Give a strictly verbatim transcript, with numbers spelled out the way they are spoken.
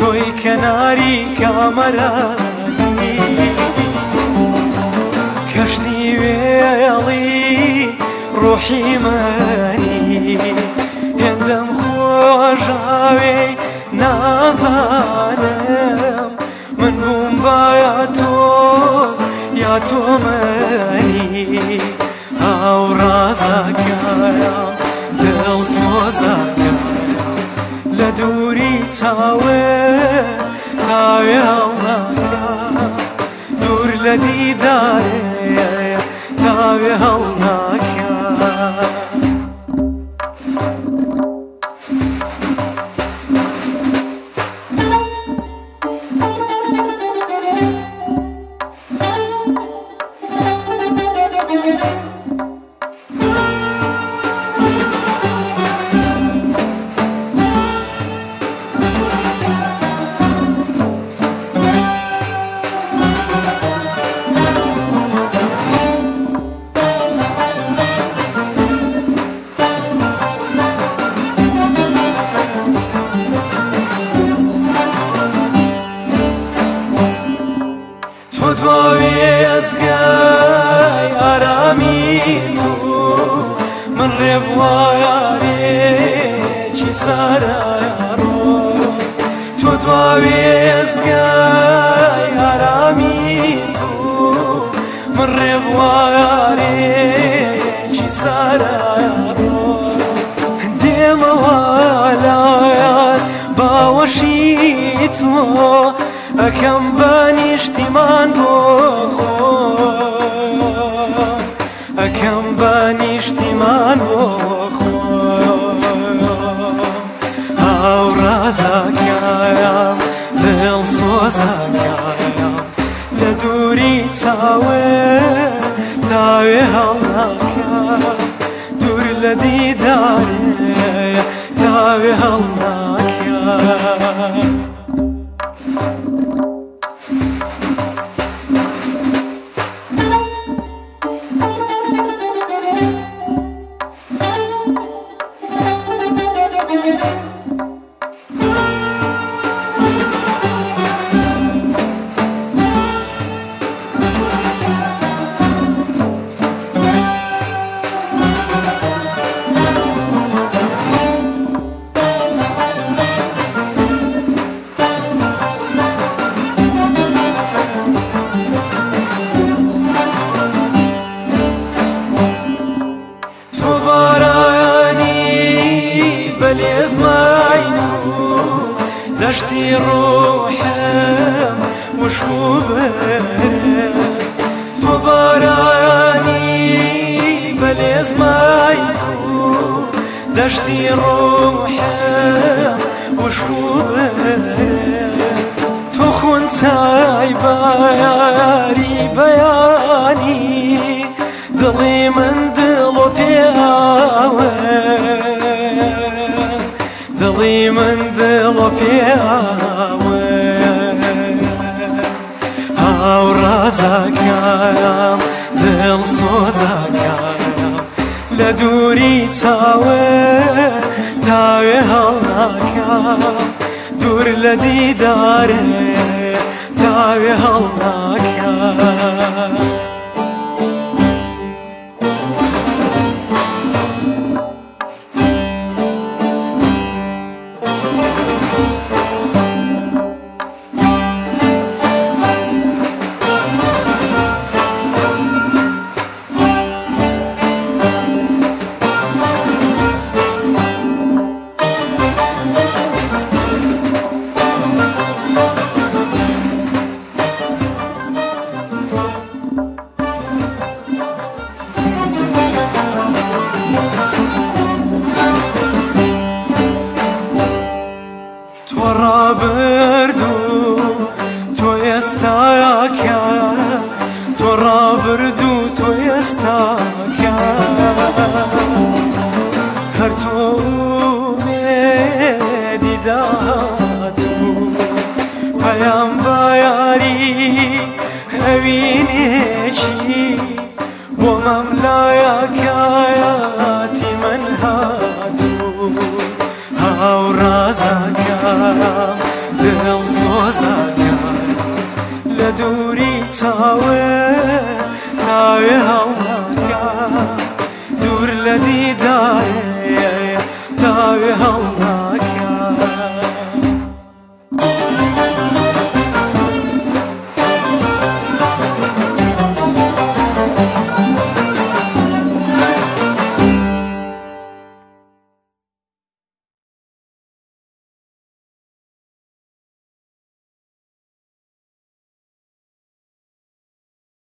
تۆی کەناری کامەرانی کەشتی وێڵی ڕۆحی مەنی هێندەم خۆژاوێ نازانم من بووم با یا تۆ یا تۆ مەنی هاوڕازەکەیان دڵسۆزەکەیان لە دووری چاوێ تاوێ هەڵناکە دوور لە دیدارێ تاوێ هەڵناکە ئێزگای ئارامی تو من ڕێبوایارێکی سارایڕۆ تۆ دواوێ ئێزگای ئارامی تو من ڕێبوایارێکی سارایڕۆ دێمەوە لایەن باوەشی تۆ ئەکەم بەنیشتیمان بۆ خۆ ئەکەم بەنیشتیمان بۆ خۆ هاوڕازەکەیان دڵسۆزەکەیان لە دووری چاوێ تاوێ هەڵناکە دوور لە دیدارێ تاوێ هەڵناکە بەلێزمای تو دەشتی ڕۆحم وشکو بێ تۆ بارانی بەلێزمای تو دەشتی ڕۆحم وشکو بێ تۆ خونچای بەیاری بەیانی دڵی من دڵۆ پێوە دڵی من دڵۆ پێوە هاوڕازەکەیان دڵسۆزەکەیان لە دووری چاوێ تاوێ هەڵناکە دوور لە دیدارێ تاوێ هەڵناکە ڕابردوو تۆ ئێستاکە تۆ ڕابردوو تۆ ئێستاکە هەر تۆ ئومێدی داتوو پەیام بایاری ئەوینێکی بۆ مەملایەکایەتی من هاتوو هاوڕازەکەم تا